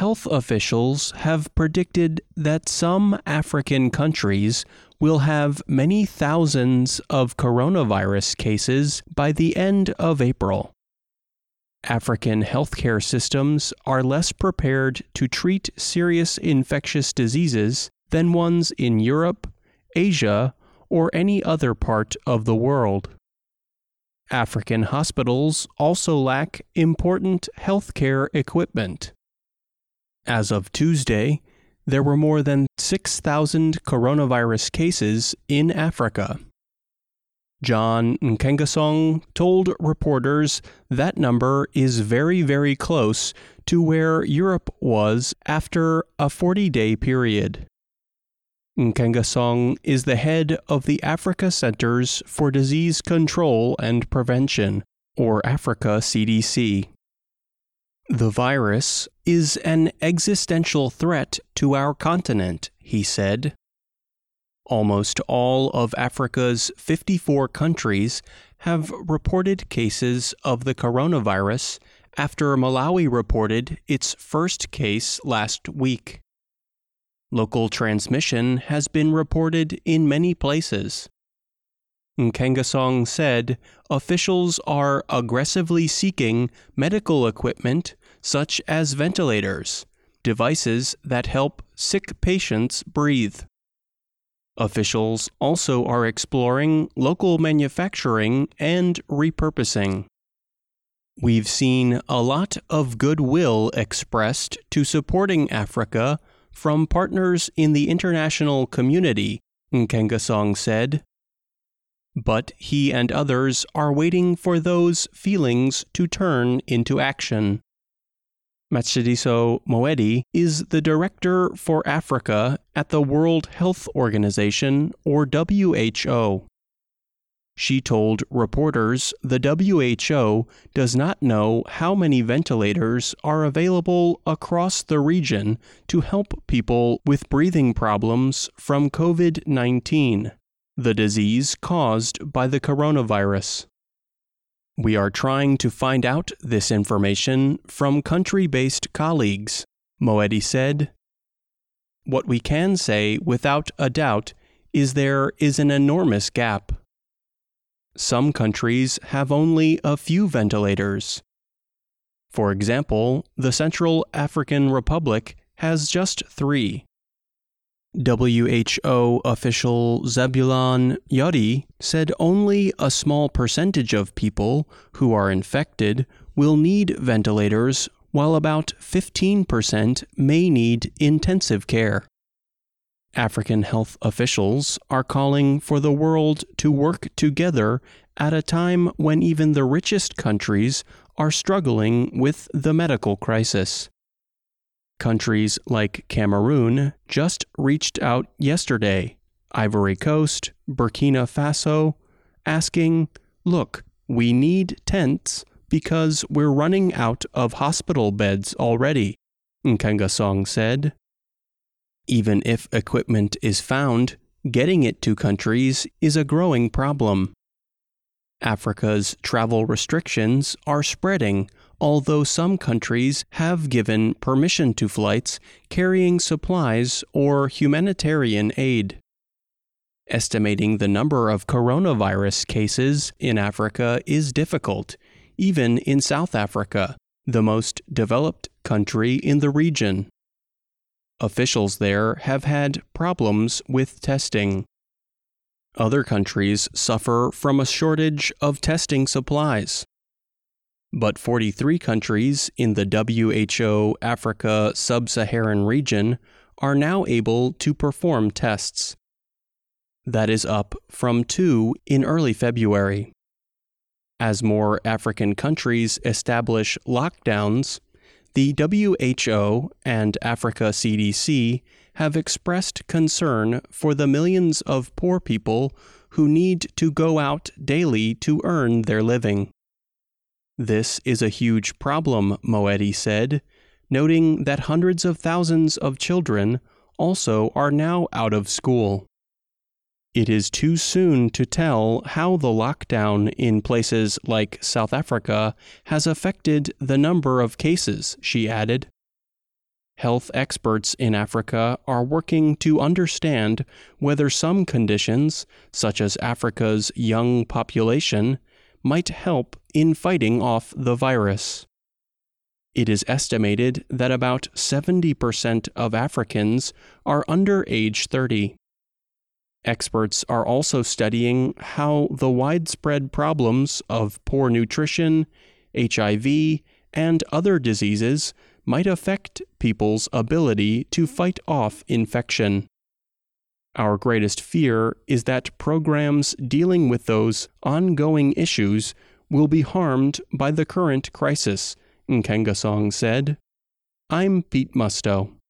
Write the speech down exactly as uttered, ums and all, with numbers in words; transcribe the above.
health officials have predicted that some African countries will have many thousands of coronavirus cases by the end of April. African healthcare systems are less prepared to treat serious infectious diseases than ones in Europe, Asia, or any other part of the world. African hospitals also lack important healthcare equipment. As of Tuesday, there were more than six thousand coronavirus cases in Africa. John Nkengasong told reporters that number is very, very close to where Europe was after a forty-day period. Nkengasong is the head of the Africa Centers for Disease Control and Prevention, or Africa C D C. The virus is an existential threat to our continent, he said. Almost all of Africa's fifty-four countries have reported cases of the coronavirus after Malawi reported its first case last week. Local transmission has been reported in many places. Nkengasong said officials are aggressively seeking medical equipment such as ventilators, devices that help sick patients breathe. Officials also are exploring local manufacturing and repurposing. We've seen a lot of goodwill expressed to supporting Africa from partners in the international community, Nkengasong said. But he and others are waiting for those feelings to turn into action. Matshidiso Moedi is the director for Africa at the World Health Organization, or W H O. She told reporters the W H O does not know how many ventilators are available across the region to help people with breathing problems from covid nineteen, the disease caused by the coronavirus. We are trying to find out this information from country-based colleagues, Moedi said. What we can say without a doubt is there is an enormous gap. Some countries have only a few ventilators. For example, the Central African Republic has just three. W H O official Zebulon Yodi said only a small percentage of people who are infected will need ventilators, while about fifteen percent may need intensive care. African health officials are calling for the world to work together at a time when even the richest countries are struggling with the medical crisis. Countries like Cameroon just reached out yesterday, Ivory Coast, Burkina Faso, asking, "Look, we need tents because we're running out of hospital beds already," Nkengasong said. Even if equipment is found, getting it to countries is a growing problem. Africa's travel restrictions are spreading, although some countries have given permission to flights carrying supplies or humanitarian aid. Estimating the number of coronavirus cases in Africa is difficult, even in South Africa, the most developed country in the region. Officials there have had problems with testing. Other countries suffer from a shortage of testing supplies. But forty-three countries in the W H O Africa Sub-Saharan region are now able to perform tests. That is up from two in early February. As more African countries establish lockdowns, the W H O and Africa C D C have expressed concern for the millions of poor people who need to go out daily to earn their living. This is a huge problem, Moedi said, noting that hundreds of thousands of children also are now out of school. It is too soon to tell how the lockdown in places like South Africa has affected the number of cases, she added. Health experts in Africa are working to understand whether some conditions, such as Africa's young population, might help in fighting off the virus. It is estimated that about seventy percent of Africans are under age thirty. Experts are also studying how the widespread problems of poor nutrition, H I V, and other diseases might affect people's ability to fight off infection. Our greatest fear is that programs dealing with those ongoing issues will be harmed by the current crisis, Nkengasong said. I'm Pete Musto.